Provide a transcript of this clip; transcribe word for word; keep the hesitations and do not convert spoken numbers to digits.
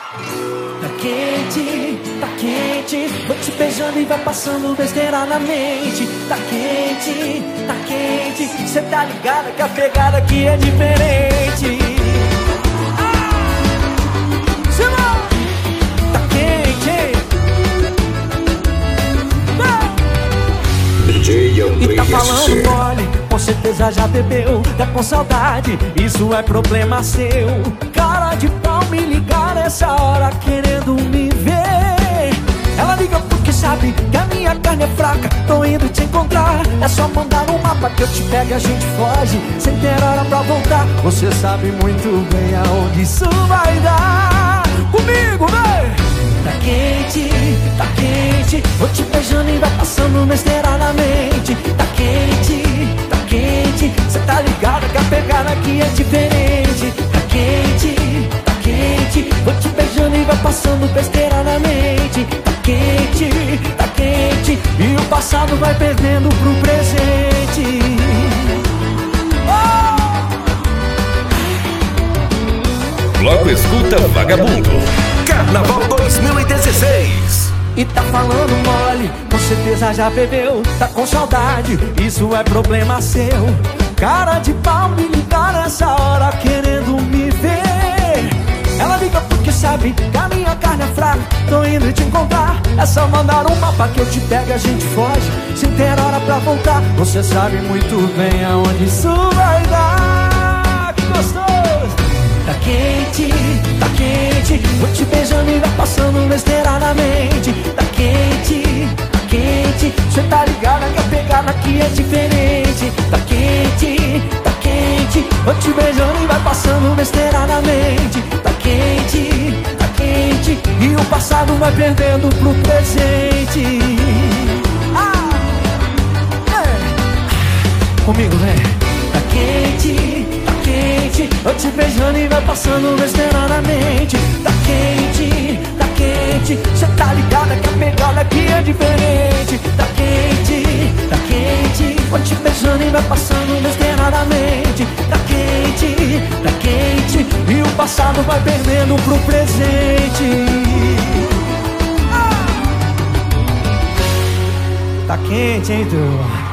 Tá quente, tá quente, vou te beijando e vai passando besteira na mente. Tá quente, tá quente, cê tá ligada que a pegada aqui é diferente. Ah! Tá quente, D J e tá falando André mole, com certeza já bebeu, tá com saudade, isso é problema seu. Cara de pau me ligar nessa hora querendo me ver. Ela liga porque sabe que a minha carne é fraca, tô indo te encontrar. É só mandar um mapa que eu te pego e a gente foge, sem ter hora pra voltar. Você sabe muito bem aonde isso vai dar. Comigo, vem! Tá quente, tá quente, vou te beijando e vai passando besteira na mente. Tá quente, tá quente, cê tá ligado que a pegada aqui é diferente. Tá quente, tá quente, vou te beijando e vai passando besteira na mente. Tá quente, tá quente, e o passado vai perdendo pro presente. Bloco Escuta Vagabundo Carnaval dois mil e dezesseis. E tá falando mole, com certeza já bebeu, tá com saudade, isso é problema seu. Cara de pau me ligar nessa hora querendo me ver. Ela liga porque sabe que a minha carne é fraca, tô indo te encontrar. É só mandar um mapa que eu te pego e a gente foge, sem ter hora pra voltar. Você sabe muito bem aonde isso vai dar. Que gostoso! Tá quente, tá quente, vou te beijando e vai passando besteira na mente. Tá quente, tá quente, cê tá ligada que a pegada aqui é diferente. Tá quente, tá quente, vou te beijando e vai passando besteira na mente. Tá quente, tá quente, e o passado vai perdendo pro presente. Ah, é. Comigo, vem. Tá quente, tá quente, eu te beijando e vai passando besteira na mente. Tá quente, tá quente, cê tá ligada que a pegada aqui é diferente. Tá quente, tá quente, eu te beijando e vai passando besteira na mente. Tá quente, tá quente, e o passado vai perdendo pro presente. Ah! Tá quente, hein, tu?